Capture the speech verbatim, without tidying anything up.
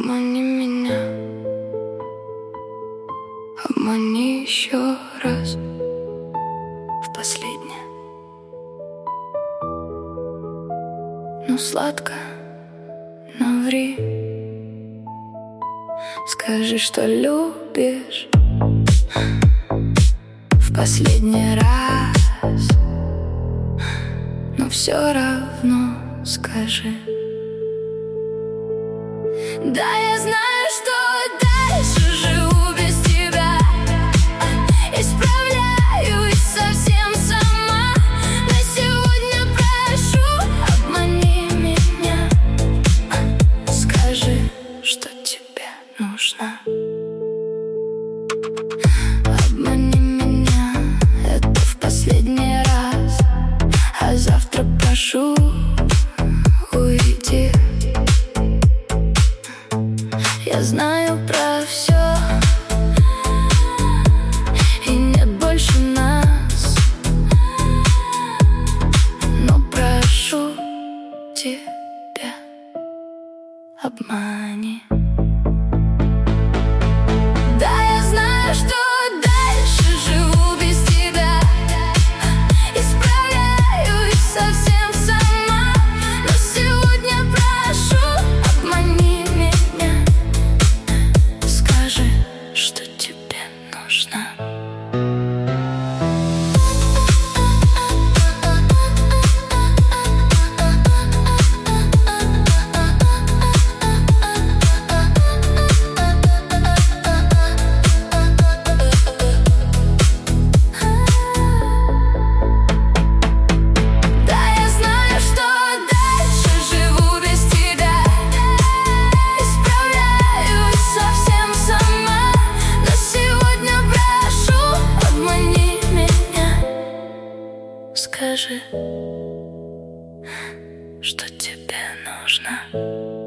Обмани меня, обмани еще раз, в последнее. Ну сладко, но ври. Скажи, что любишь в последний раз, но все равно скажи. Да, я знаю, что дальше живу без тебя, и справляюсь совсем сама. Но сегодня прошу, обмани меня. Скажи, что тебе нужно. Обмани меня, это в последний раз, а завтра прошу, уйди. Я знаю про все, и нет больше нас, но прошу тебя, обмани. Да, я знаю, что дальше живу без тебя, и справляюсь совсем сама. Но сегодня прошу, обмани меня. Скажи, что тебе нужно. Скажи, что тебе нужно.